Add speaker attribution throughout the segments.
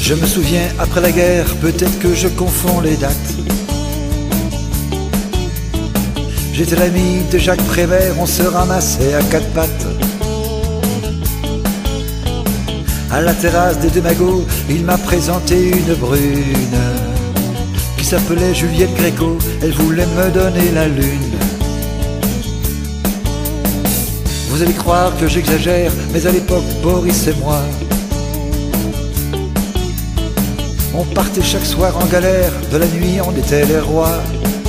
Speaker 1: Je me souviens, après la guerre, peut-être que je confonds les dates. J'étais l'ami de Jacques Prévert, on se ramassait à quatre pattes. À la terrasse des Deux Magots, il m'a présenté une brune qui s'appelait Juliette Gréco, elle voulait me donner la lune. Vous allez croire que j'exagère, mais à l'époque, Boris et moi, on partait chaque soir en galère, de la nuit on était les rois.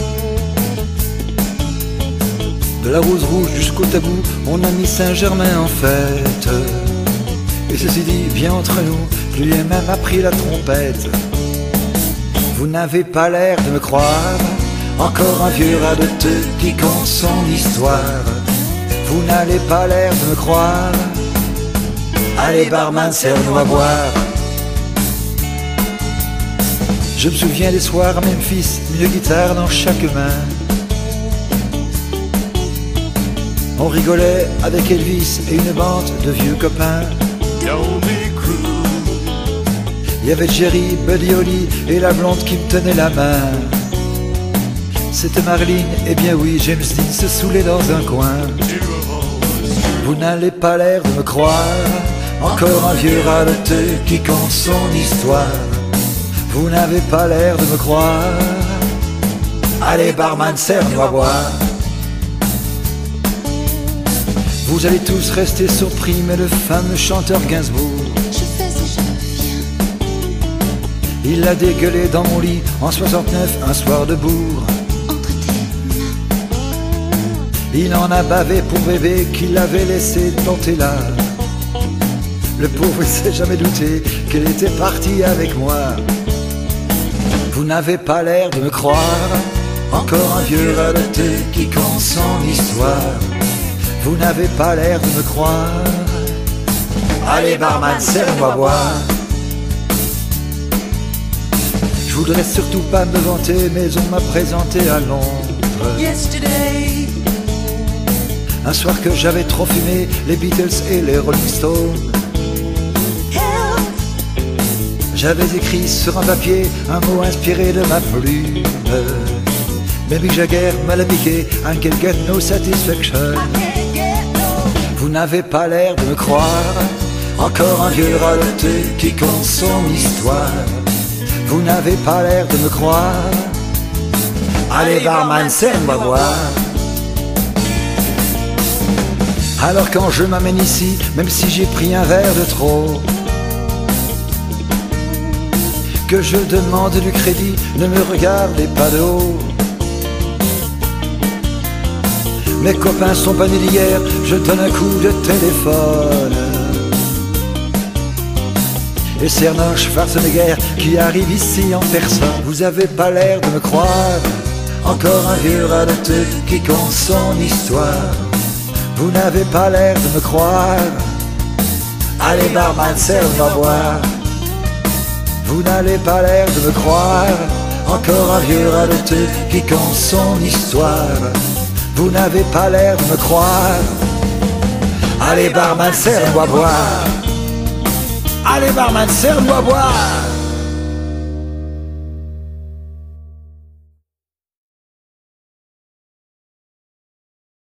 Speaker 1: De la Rose Rouge jusqu'au Tabou, on a mis Saint-Germain en fête. Et ceci dit, bien entre nous, je lui ai même appris la trompette. Vous n'avez pas l'air de me croire, encore un vieux radoteux qui compte son histoire. Vous n'avez pas l'air de me croire, allez barman, serre-nous à boire. Je me souviens des soirs à Memphis, une guitare dans chaque main. On rigolait avec Elvis et une bande de vieux copains. Il y avait Jerry, Buddy Holly et la blonde qui me tenait la main. C'était Marilyn, et bien oui, James Dean se saoulait dans un coin. Vous n'avez pas l'air de me croire, encore un vieux radoteux qui compte son histoire. Vous n'avez pas l'air de me croire, allez barman, serre-nous à boire. Vous allez tous rester surpris, mais le fameux chanteur Gainsbourg,
Speaker 2: je fais et je viens,
Speaker 1: il l'a dégueulé dans mon lit en 69, un soir de bourre.
Speaker 2: entre tes mains,
Speaker 1: Il en a bavé pour bébé qu'il l'avait laissé planter là. Le pauvre il s'est jamais douté qu'elle était partie avec moi. Vous n'avez pas l'air de me croire, encore un vieux radoteux qui compte son histoire. Vous n'avez pas l'air de me croire, allez barman, serre-nous à boire. Je voudrais surtout pas me vanter, mais on m'a présenté à Londres.
Speaker 2: yesterday,
Speaker 1: Un soir que j'avais trop fumé, les Beatles et les Rolling Stones.
Speaker 2: help,
Speaker 1: J'avais écrit sur un papier un mot inspiré de ma plume. Mais Mick Jagger m'a l'a piqué, I can get no satisfaction.
Speaker 2: can't get no.
Speaker 1: Vous n'avez pas l'air de me croire, encore un vieux radoteux qui compte son histoire. Vous n'avez pas l'air de me croire, allez barman, serre-moi boire. Alors quand je m'amène ici, même si j'ai pris un verre de trop, que je demande du crédit, ne me regardez pas de haut. Mes copains sont pas nés d'hier, je donne un coup de téléphone. Et Sernoche Schwarzenegger qui arrive ici en personne. Vous avez pas l'air de me croire, encore un vieux radoteux qui compte son histoire. Vous n'avez pas l'air de me croire, allez barman, serre-nous à boire. Vous n'avez pas l'air de me croire, encore un vieux radoteux qui compte son histoire. Vous n'avez pas l'air de me croire, allez barman, serre-nous à boire. Allez barman, serre-nous à boire.